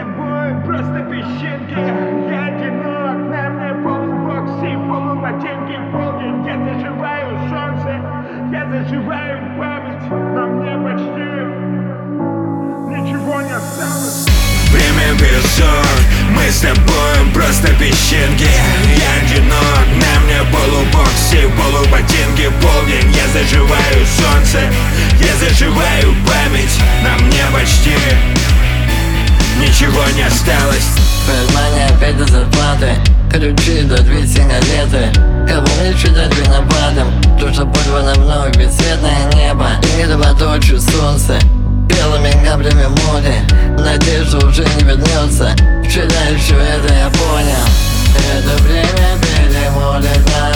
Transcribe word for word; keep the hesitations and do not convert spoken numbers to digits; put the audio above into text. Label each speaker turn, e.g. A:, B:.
A: тобой просто песчинки. Я одинок, на мне полубокси, полуботинки, полдень. Я заживаю солнце, я заживаю память. На мне почти ничего не осталось.
B: Время бежит, мы с тобой просто песчинки. Я одинок, на мне полубокси, полуботинки, полдень. Я заживаю солнце, я заживаю память. На мне почти ничего не осталось.
C: Внимание опять до зарплаты, ключи до две сигареты. Кому читать виноватым, то что порвано мной бесцветное небо. И едва точит солнце белыми каплями море. Надежда уже не вернется. Вчера еще это я понял. Это время перемотает нас.